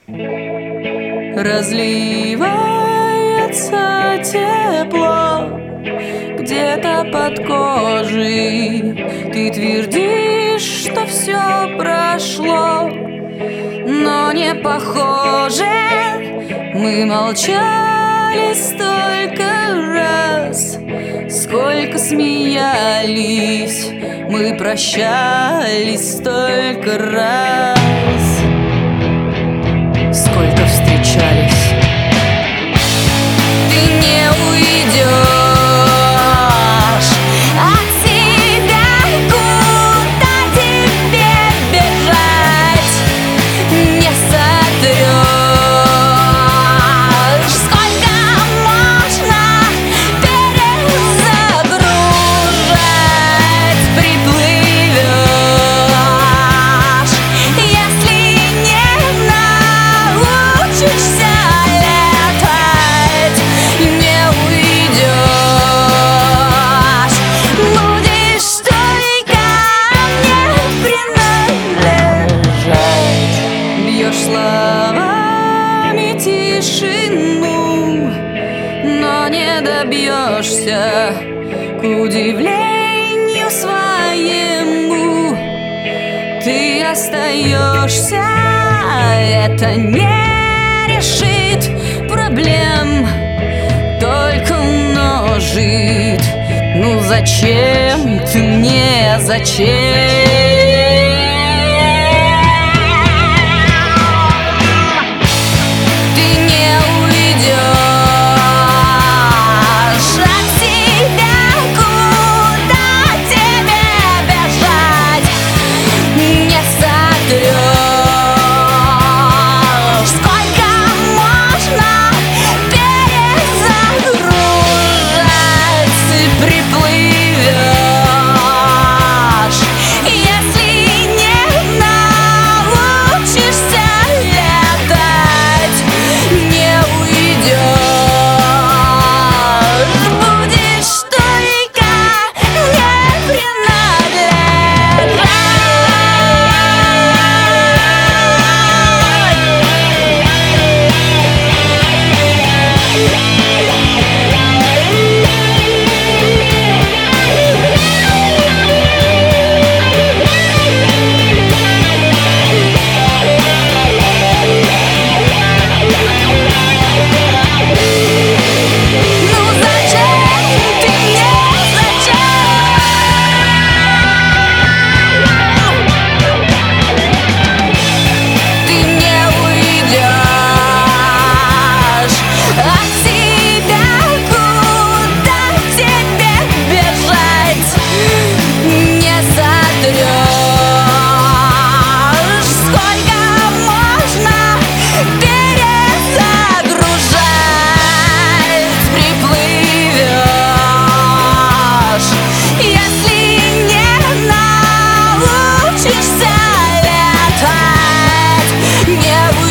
Разливается тепло где-то под кожей. Ты твердишь, что все прошло, но не похоже. Мы молчали столько раз, сколько смеялись. Мы прощались столько раз, сколько встречались. Ты не уйдешь от себя, куда тебе бежать, не сотрешь. Сколько можно перезагружать, приплывешь, если не научишься летать, не уйдешь. Будешь только мне принадлежать. Бьешь словами тишину, но не добьешься. К удивлению своему ты остаешься. Это не решит проблем, только умножит. Ну зачем ты мне, зачем? Ты не уйдешь от себя, куда тебе бежать, не сотрешь. Сколько можно перезагружать, приплывешь, если не научишься летать, не уйдешь. Будешь только мне принадлежать. Ну зачем ты мне, зачем? Ты не уйдешь от себя, куда тебе бежать, не сотрешь. Сколько можно перезагружать, приплывешь, если не научишься летать, не